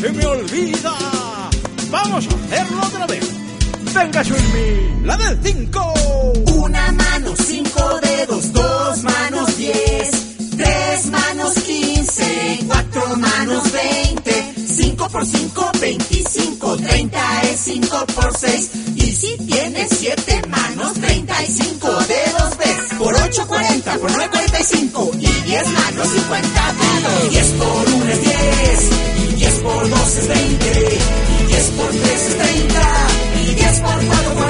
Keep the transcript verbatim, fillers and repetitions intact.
se me olvida. Vamos a hacerlo otra vez. Venga, Chuilmi, la del cinco. Una mano, cinco dedos, dos manos, diez. Tres manos, quince. Cuatro manos, veinte. Cinco por cinco, veinticinco. Treinta es cinco por seis. Y si tienes siete manos, treinta y cinco dedos ves. Por ocho, cuarenta. Por nueve, cuarenta y cinco. Y diez manos, cincuenta dedos. Diez por uno es diez. Y diez por dos es veinte. Y diez por tres es treinta. Y diez por cuatro